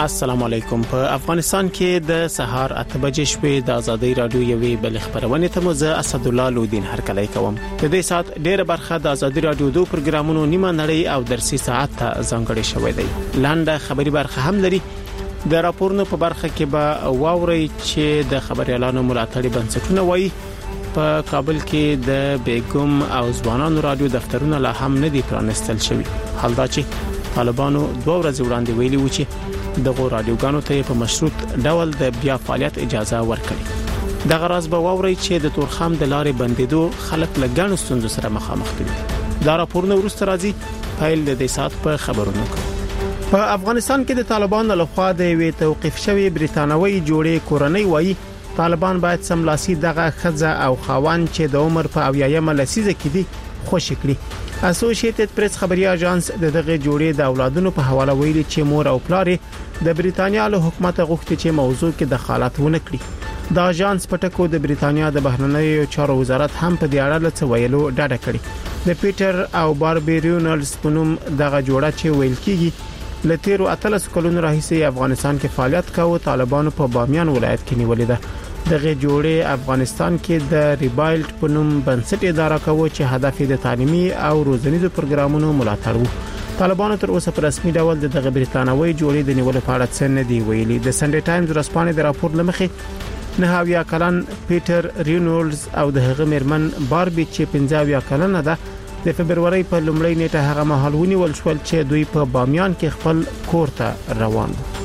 السلام علیکم. په افغانستان کې د سهار 8 بجې شپې د ازادي رادیو یوې بل خبرونه ته مزه اسد الله لودین هرکلی کوم. د دې سات ډیره برخه د ازادي رادیو دوه پروګرامونو نیمه نړۍ او درسي ساعت ته ځانګړې شوې ده. لاندې خبري برخه هم لري. د راپورونو په برخه کې به واوري چې د خبريالانو ملاتړي بنسټونه وایي په کابل کې د بیګم او ځوانانو رادیو دفترونه لا هم نه دي پرانستل شوی. حال دا چې طالبانو 2 ورځې وړاندې ویلي و چې دغه رادیوګانو ته په مشروط ډول د بیا فعالیت اجازه ورکړي. د غرض به واوري چې د تورخم د لارې بندیدو خلک لګانو ستونزو سره مخامخ دي. دا راپورونه ورسته راځي فایل د دې سات په خبرونو کې. په افغانستان کې د طالبانو لخوا د وی توقيف شوی بریتانوي جوړې کورنۍ وایي طالبان باید سملاسي دغه خزه او خاوند چې د عمر په 80 لسیزه کې دي خوشی کړي. اسوسییټډ پریس خبري اژانس دغه جوړې د اولادونو په حواله ویلي چې مور او پلار د بریتانیا له حکومت غوښتي چې موضوع کې دخالت ونه کړي. د اژانس پټکو د بریتانیا د بهرنیو چارو وزارت هم په دې اړه څه ویلو ډاډه کړي. د پیټر او باربي ریونلز په نوم دغه جوړه چې ویل کیږي لتیرو 13 کلونو راهیسې افغانستان کې فعالیت کاوه. طالبانو په بامیان ولایت کې نیولې ده. دغه جوړې افغانستان کې د ریبایلټ په نوم بنسټ اداره کوي چې هدف د تعلیمي او روزنیزو پروګرامونو ملاتړ وو. طالبانو تر اوسه په رسمي ډول دغه بریتانوي جوړې د نیولو په اړه څه نه دی ویلي. د سنډي ټایمز ورځپاڼې د راپور لمخې 9 کلن پیټر ریونولز او د هغه مرمن باربي چې 15 کلنه ده د فبرवरी په لومړۍ نیټه هغه مهال ونیول شول چې دوی په بامیان کې خپل کور ته روان وو.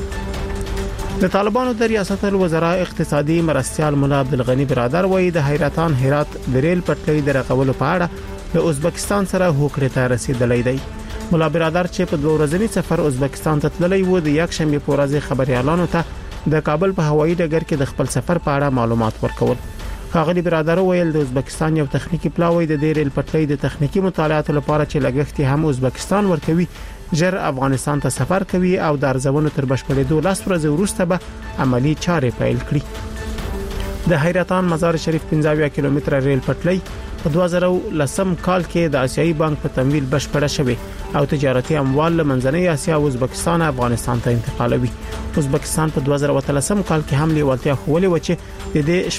د طالبانو د ریاست الوزرا اقتصادي مرستيال مولا عبدالغنی برادر وایي د حیرتان هرات د ریل پټلۍ د رغولو په اړه د ازبکستان سره هوکړه ته رسیدلې دی. مولا برادر چې په 2 ورځنی سفر ازبکستان ته تللی و د یک شنبه په ورځ خبريالانو ته د کابل په هوایي ډګر کې د خپل سفر په اړه معلومات ورکول. هغه برادر ویل د ازبکستان یو تخنیکی پلاوی د ریل پټلۍ د تخنیکی مطالعاتو لپاره چې لګښت هم ازبکستان ورکوي جر افغانستان ته سفر کوي او د ارزونو تر بشپړېدو 10 ورځې وروسته به عملی چارې پیل کړي. د حیرتان مزار شریف 15 کیلومتر ریل پټلۍ په 2010 کال کې د آسیایي بانک په تمویل بشپړه شوه او تجارتي اموال له منځنۍ اسیا او ازبکستان افغانستان ته انتقالوي. ازبکستان په 2013 کال کې هم لیوالتیا خولې و چې د دې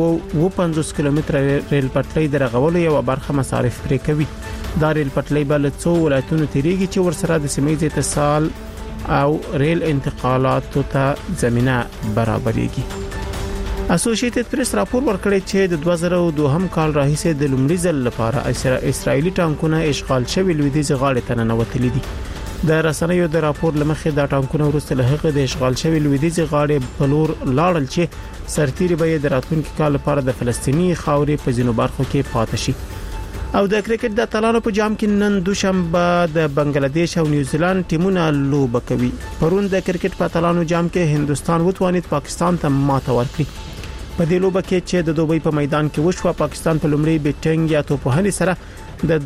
650 کیلومتر ریل پټلۍ د رغولو یو برخه مصارف پرې کوي. دا ریل پټلۍ بل څو ولایتونو تیریږي چې ورسره د سیمې اتصال او ریل انتقالاتو ته زمينه برابرېږي. اسوسییټډ پریس راپور ورکړی چې د 2002 کال راهیسې د لومړي ځل لپاره اسرایلی ټانکونه اشغال شوی لویدیځ غاړې ته ننوتلي دي. د رسنیو د راپور لمخې دا ټانکونه ورسته له هغه د اشغال شوی لویدیځ غاړې په لور لاړل چې سرتیري به د راتلونکي کال لپاره د فلسطینی خاورې په ځینو برخو کې پاتې شي. او د کرکټ د اتلانو په جام کې نن دوشنبه د بنگلاديش او نیوزیلند ټیمونه لوبه کوي. پرون د کرکټ په اتلانو جام کې هندستان وتوانید پاکستان ته ماته ورکړي. په دې لوبه کې چې د دوبۍ په میدان کې وشو پاکستان په لومړي بیټینګ یا توپوهنې سره د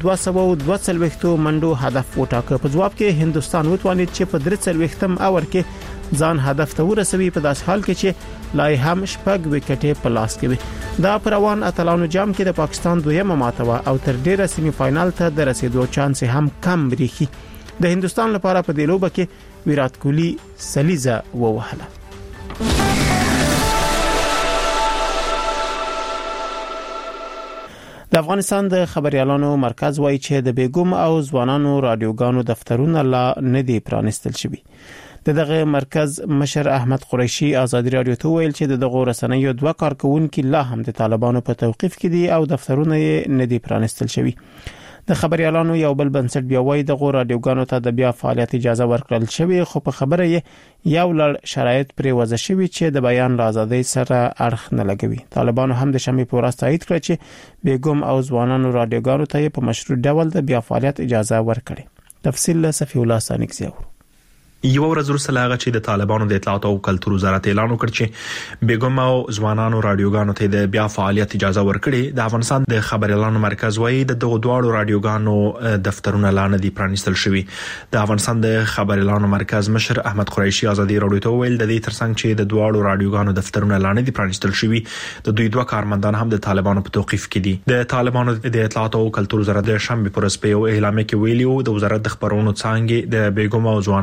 222 منډو هدف وټاکه. په جواب کې هندستان وتوانید چې په 43 اور کې ځان هدف ته ورسوي په داس حال کې چې لای هم شپږ وکټې په لاس کې وي. دا پروان اتلانو جام کې د پاکستان دویمه ماته وا او تر ډیره سیمه فائنل ته د رسیدو چانس هم کم بریخي. د هندستان لپاره په دې لوبه کې ویرات کوهلی سلیزه ووهله. د افغانستان د خبريالانو مرکز وایي چې د بیګم او ځوانانو رادیوګانو دفترونه لا نه دي پرانستل شوي. دغه مرکز مشر احمد قریشي ازادي رادیو ته ویل چې دغه رسنیو 2 کارکونکو لا هم د طالبانو په توقيف کې دي او دفترونه یې نه دي پرانستل شوي. د خبريالانو یو بل بنسټ بیا وایي دغه رادیوګانو ته د بیا فعالیت اجازه ورکړل شوی خو په خبره یې یو لړ شرایط پرې وضع شوی چې د بیان آزادۍ سره اړخ نه لګوي. طالبانو هم د شنبه په ورځ تایید کړ چې بیګم او ځوانانو رادیوګانو ته په مشروع ډول د بیا فعالیت اجازه ورکړي. تفصیل صفی الله سانکزیو. یو ورځ وروسته لاغه چې د طالبانو د اطلاعات او کلتور وزارت اعلان وکړ چې بیګم او ځوانانو رادیوګانو ته د بیا فعالیت اجازه ورکړي. د افغانستان د خبريالانو مرکز وایي د دغه دوه رادیوګانو دفترونه لانه دي پرانستل شوی. د افغانستان د خبريالانو مرکز مشر احمد قریشي ازادي رادیو ته ویل د دې ترڅنګ چې د دوه رادیوګانو دفترونه لانه دي پرانستل شوی د دوی 2 کارمندان هم د طالبانو په توقيف کې دي. د طالبانو د اطلاعات او کلتور وزارت د شنبه پر سپیو اعلان کې ویلیو د وزارت د خبرونو څنګه د بیګم او ځوانانو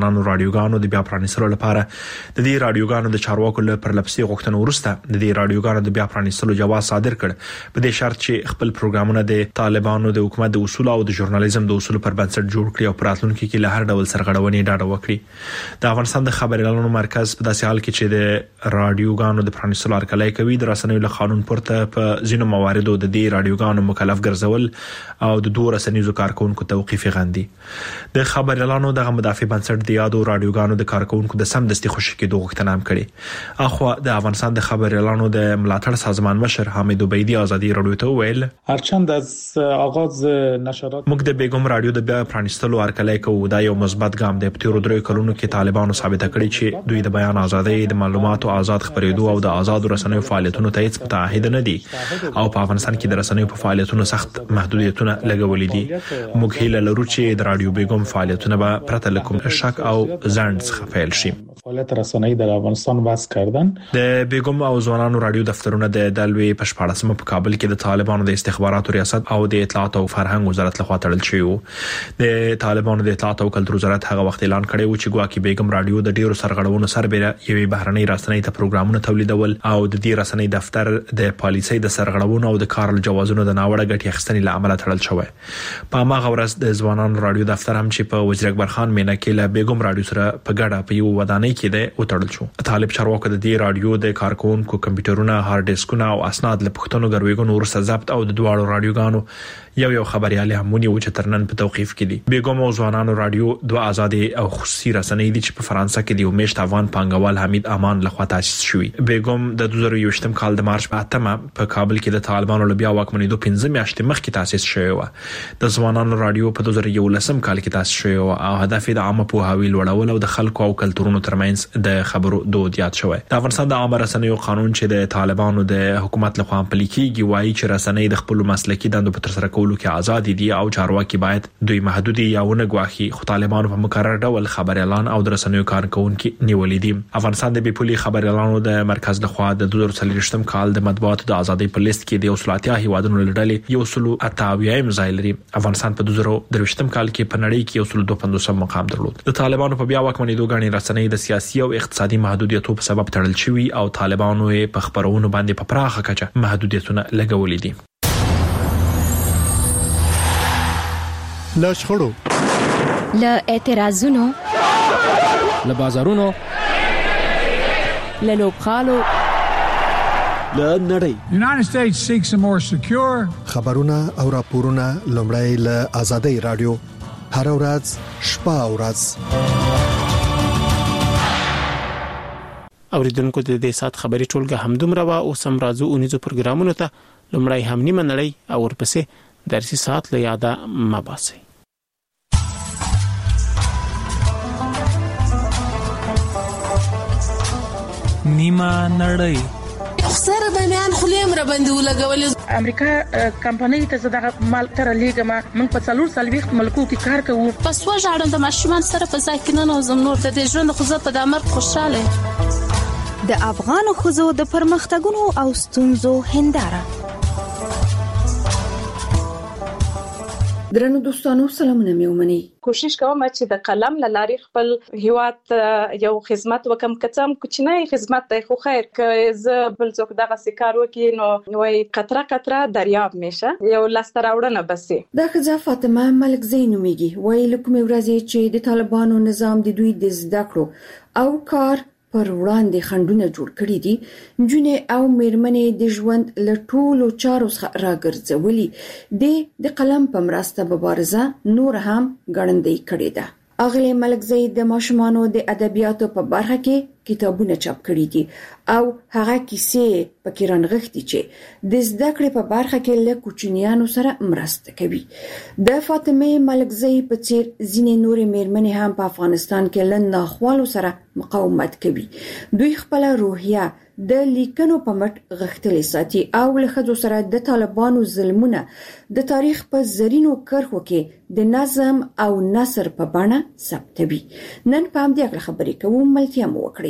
رادیوګانو د بیا پرانیستلو لپاره د دې رادیوګانو د چارواکو له پرلپسې غوښتنو وروسته د دې رادیوګانو د بیا پرانیستلو جواز صادر کړ په دې شرط چې خپل پروګرامونه د طالبانو د حکومت د اصول او د ژورنالیزم د اصول پر بنسټ جوړ کړي او پراتلونکو کې له هر ډول سرغړونې ډاډه وکړي د افغانستان د خبري اعلانونو مرکز په داسې حال کې چې د رادیوګانو د پرانیستلو هرکلی کوي د رسنیو له قانون پورته په ځینو مواردو د دې رادیوګانو مکلف ګرځول او د دوه رسنیزو کارکونکو توقيف غندي د خبر اعلانو دغه مدافع بنسټ د یادو رادیوګانو د کارکونکو د سمدستي خوشی کېدو غوښتنه هم کړې اخو د افغانستان د خبر اعلانو د ملاتړ سازمان مشر حمید عبیدی ازادي رادیو ته ویل هرچند از آغاز نشرات موږ د بیگم رادیو د بیا پرانیستلو هرکلی کوو دا یو مثبت ګام دی په تیر درې کلونو کې طالبانو ثابت کړی چې دوی د بیان ازادي د معلوماتو آزاد خبرېدو او د آزاد رسنیو فعالیتونو ته هیڅ متعهد نه دي او په افغانستان کې د رسنیو په فعالیتونو سخت محدودیتونه لګولې دي موږ هیله لرو چې د رادیو بیگم فعالیتونه به پرته له کوم شک او ځنډ څخه پیل شي فعالیت رسنۍ در افغانستان واسه کردن د بیگم او ځوانانو رادیو دفترونه د دلوي په 14 په کابل کې د طالبانو د استخباراتو ریاست او د اطلاعات او فرهنګ وزارت لخوا تړل شوی وو د طالبانو د اطلاعات او کلتور وزارت هغه وخت اعلان کړی و چې ګواکې بیگم رادیو د ډیرو سرغړونو سربېره یوې بهرنۍ رسنۍ ته پروګرامونه تولیدول او د دې رسنۍ دفتر د پالیسۍ د سرغړونو او د کار جوازونو د ناوړه ګټې اخیستنې له امله تړل شوی په هغه ورځ د ځوانانو رادیو دفتر هم چې په وزیر اکبر خان میناکې له بیگم رادیو سره په ګډه په یو ودانۍ کې دی وتړل شو طالب چارواکو د دې رادیو د کارکونکو کمپیوټرونه هارد ډیسکونه او اسناد له پښتنو ګرويګونو ورسره ضبط او د دواړو رادیوګانو یو خبريالي همونی و چې ترنن په توقيف کې دي بیگم او ځوانانو رادیو دوه آزادي او خصوصي رسنۍ دي چې په فرانسه کې دی او میشت افغان پانګوال حمید امان لخوا تاسیس شوی بیگم د 2020 کال د مارچ په 8 په کابل کې د طالبانو له بیا واکمنېدو 15 میاشتې مخکې تاسیس شوی و د ځوانانو رادیو په 2011 کال کې تاسیس شوی او هدف د عامه پوهاوی لوړول او د خلکو او کلتورونو ترمنځ د خبرو دود یاد شوی د افغانستان د عامه رسنیو قانون چې د طالبانو د حکومت لخوا عملي کیږي وایي چې رسنۍ د خپل مسلکي دندو په تر سره کولو کې آزاد دي او چارواکي باید دوی محدودي یا ونه غواخي خو طالبانو په مقرر ډول خبر اعلان او د رسنیو کارکونکو نیولې دي افغانستان د بیپولي خبر اعلانو د مرکز لخوا د 2023 کال د مطبوعاتو د ازادۍ په لیست کې د اصولاتیا هیوادونو لړلې یو سلو اتاویایم ځای لري افغانستان په 2023 کال کې په نړۍ کې یو سلو 250 مقام درلود د طالبانو په بیا واکمنېدو غاڼې رسنۍ د سیاسي او اقتصادي محدودیتونو په سبب تړل شوی او طالبانو په خبرونو باندې په پراخه کچه محدودیتونه لګولې دي له شخړو له اعتراضونو له بازارونو له لوبخالو له نړۍ United States seeks a more secure خبرونه او راپورونه لومړی له آزادۍ رادیو هر ورځ شپه او ورځ اوریدونکو د دې سات خبري ټولګه همدومره وا او سم راځو اونیزو پروګرامونو ته لومړی هم نیمه نړۍ او ورپسې درسي سات له یاده مباسي نیمه نړۍ سره باندې خلیم را باندې ولګول امریکا کمپنۍ ته زړه مال تر لیګما موږ په څلور سالويخت ملکو کې کار کوو پس وژاړم د ماشومان سره په ځای کې نه نوزم نور د ژوند خو زه په دمر خوشاله د افغان خزو د پرمختګونو او ستونزو هنداره درنو دوستانو سلامونه میومني کوشش کوم چې د قلم لاري خپل هیواد یو خدمت وکم کڅم کوچنی خدمت دی خو خیر که ز بل څوک دغه سکار وکي نو وای قطره قطره دریاب میشه یو لاستر اورنه بسي دا خزه فاطمه ملک زینومیږي وای لکه مې ورځي چې د طالبانو نظام د دوی د زده کړو او کار پر وړاندې خندونه جوړ کړی دي جنې او میرمنې د ژوند له ټولو چارو څخه راګرځولي د قلم په مرسته مبارزه نور هم ګړندۍ کړې ده اغلی ملک زید د ماشومانو د ادبیاتو په برخه کې کتابونه چاپ کړي دي او هغه کیسې پکې رانغښتي چې د زده کړې په برخه کې له کوچنیانو سره مرسته کوي د فاطمه ملک زید په څیر ځینې نورې میرمنې هم په افغانستان کې له ناخوالو سره مقاومت کوي دوی خپل روحیه د لیکنو په مټ غښتلې ساتي او له ښځو سره د طالبانو ظلمونه د تاریخ په زرینو کرښو کې د نظم او نثر په بڼه ثبتوي نن په همدې اړه خبرې کوو ملتیا مو وکړئ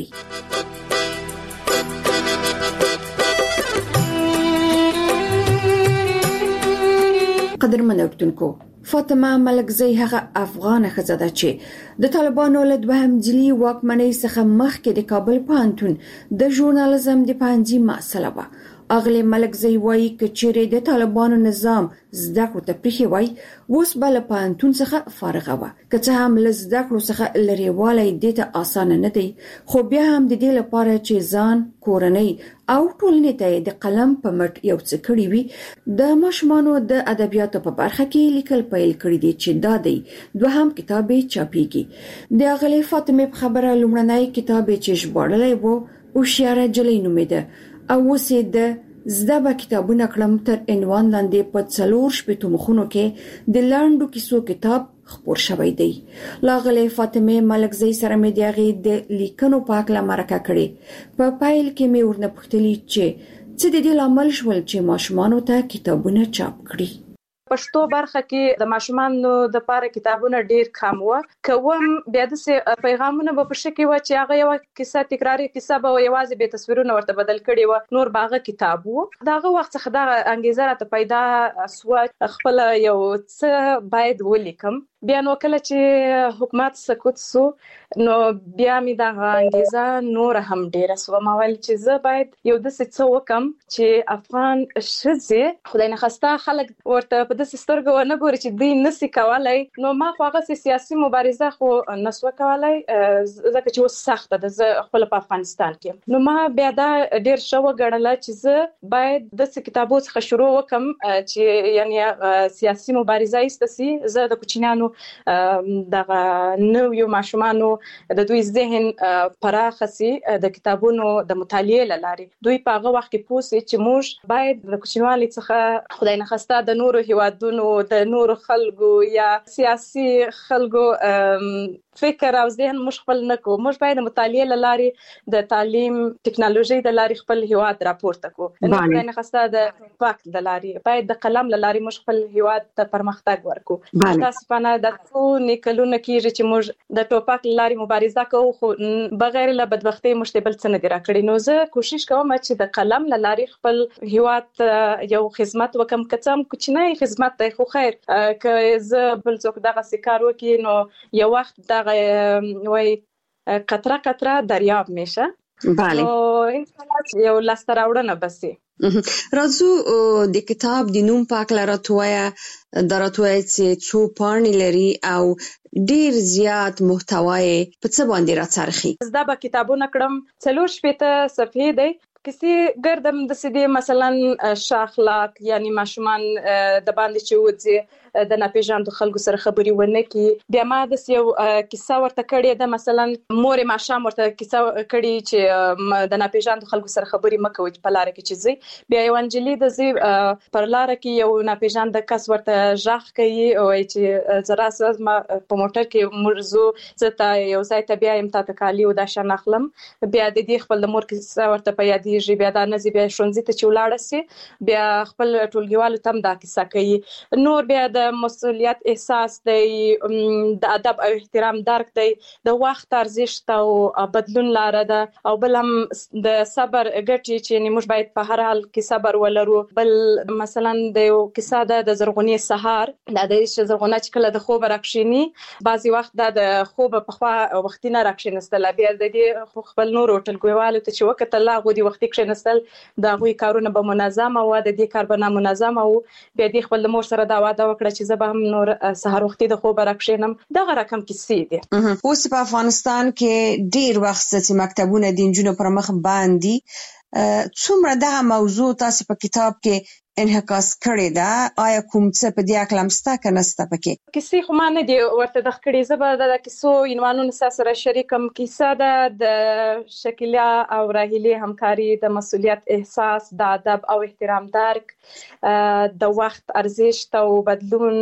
قدرمن اوریدونکو فاطمه ملکزی هغه افغان ښځه ده چې د طالبانو له دوهم ځلي واکمنۍ څخه مخکې د کابل پوهنتون د ژورنالیزم د پوهنځي محصله وه. اغلی ملکزی وایي که چیرې د طالبانو نظام زده کړو ته پریښی وای اوس به له پوهنتون څخه فارغه وه. که څه هم له زده کړو څخه لرېوالی دې ته اسانه نه دی، خو بیا هم د دې لپاره چې ځان، کورنۍ او ټولنې ته د قلم په مټ یو څه کړي وي، د ماشومانو د ادبیاتو په برخه کې لیکل پیل کړي دي چې دا دی دوهم کتاب یې چاپیږي. د اغلی فاطمه په خبره لومړنی کتاب چې ژباړلی و هوښیاره نجلۍ نومیده او اوس یې د زده به کتابونه کړم تر عنوان لاندې په 4 مخونو کې د لنډو کیسو کتاب خپور شوی دی. لاغلی فاطمه ملکزی سره مې د هغې د لیکنو په هکله مرکه کړې. په پیل کې مې ورنه پوښتلي چې څه د دې لامل شول چې ماشومانو ته کتابونه چاپ کړي. پښتو برخه کې د ماشومانو د لپاره کتابونه ډیر کم و، کوم بیا د پیغامونه په شکل و چې هغه یو کیسه تکراری کیسه به یوازې به تصویرونه ورته بدل کړي و، نور باغه کتاب و. داغه وخت څخه دا انګیزه راته پیدا سو خپل یو څه باید ولیکم. بیا نو کله چې حکومت سکوت سو نو بیا می دا انګیزه نور هم ډیره سو. ما ویل چې زه باید یو د څه وکم چې افغان ښځې خدای نه خواسته خلک ورته په داسې سترګو نه ګوري چې دوی نسی کولای. نو ما خو هغه سیاسي مبارزه خو نسو کولای ځکه چې اوس سخته ده، زه خپل په افغانستان کې. نو ما بیا دا ډیر شو غړله چې زه باید د کتابو څخه شروع وکم چې یعنی سیاسي مبارزه ایستسي. زه د کوچنیانو دغه نویو ماشومانو د دوی ذهن پراخه سي د کتابونو د مطالعې لارې دوی په هغه وخت کې پوسي چې موږ باید د کوچنیوالي څخه خدای نه خواسته د نورو هیوادونو د نورو خلکو یا سیاسي خلکو فکر او ذهن موږ خپل نکو. موږ باید د مطالعې لارې د تعلیم ټکنالوژي د لارې خپل هیواد راپورته کو. خدای نه خواسته د وخت د لارې باید د قلم لارې موږ خپل هیواد ته پرمختګ ورکو. تاسو په د څو نکلونه کېږي چې موږ د ټوپک لارې مبارزه کوو خو بغیر له بدبختۍ موږ ته بل څه نه دي راکړي. نو زه کوشش کوم چې د قلم لارې خپل هیواد یو خدمت وکم، که څه هم کوچنی خدمت دی خو خیر که زه بل څوک دغه کار وکړي نو یو وخت دغه وای قطره قطره دریاب میشه. بله ان شاء الله یو لاسته راوړنه بسي. راځو د کتاب د نوم پاک لراتویا دراتویا چې څو پاڼې لري او ډیر زیات محتوای په څه باندې راڅرخي. زدا به کتابونه کړم 4 صفحې دی کسی ګردم د سدي مثلا شاخلاق یعنی ماشومان د باندې چې وځي د ناپېژاندو خلکو سره خبري ونه کی. بیا ما د یو کیسه ورته کړې ده مثلا مور ماشام ورته کیسه کړې چې د ناپېژاندو خلکو سره خبري مکوي په لار کې چې زی بیا یو انجلی د زی پر لار کې یو ناپېژاند کس ورته ژغ کوي او چې زرا ساز ما په موټر کې مرزو زته یو ځای ته بیا امتا تکالی او د شنخلم بیا د دې خپل د مور کیسه ورته پیادېږي. بیا د نزی بیا شونځي ته چولاړه سي بیا خپل ټولګیوالو تم دا کیسه کوي. نور بیا د مسؤلیت احساس دی، د ادب او احترام درک دی، د وخت ارزښت او بدلون لاره ده او بل هم د صبر ګټي چې موږ باید په هر حال کې صبر ولرو. بل مثلا د یو کیسه ده د زرغونی سهار د دې زرغونه چې کله د خوب راکښینی بعضی وخت د خوب په خوا وختینه راکښینستل بیا د دې خپل نور ټولګیوالو ته چې وخت لا غوډي وخت کښینستل دا غوي کارونه به منظم او د دې کار به منظم او بیا د خپل مور سره دا وعده وکړه چې زه به هم نور سحر وختي د خوب راکښینم. دغه رقم کیسې دي. اوس په افغانستان کې ډیر وخت چې مکتبونه د نجونو پر مخ باندې څومره دغه موضوع تاسو په کتاب کې انعکاس کړی دا آیا کوم څه په دې اکلم ستا کنه ستا پکې کیسې خو ما نه دی ورته د خکړې زبر د کیسو عنوانونو سره شریکم. کیسه د شکلیا او راهیلې همکاري، د مسؤلیت احساس، د ادب او احترام درک، د وخت ارزښت او بدلون،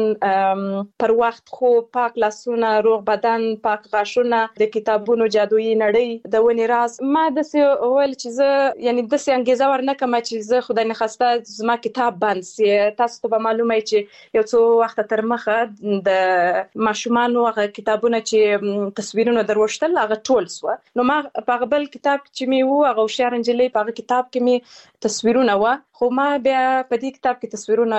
پر وخت خو پاک لاسونه، روغ بدن، پاک غاښونه، د کتابونو جادویي نړۍ، د ونې راز. ما د څه ول چې زه یعنی د څه انګیزه ورنکم چې زه خدای نه خواسته زما کتاب بند سي. تاسو ته معلومه چې یو څو وخت تر مخه د ماشومانو هغه کتابونه چې تصویرونه دروشتل هغه ټول سو. نو ما په بل کتاب چې می وو هغه شهرنجلې په کتاب کې می تصویرونه و خو ما بیا په دې کتاب کې تصویرونه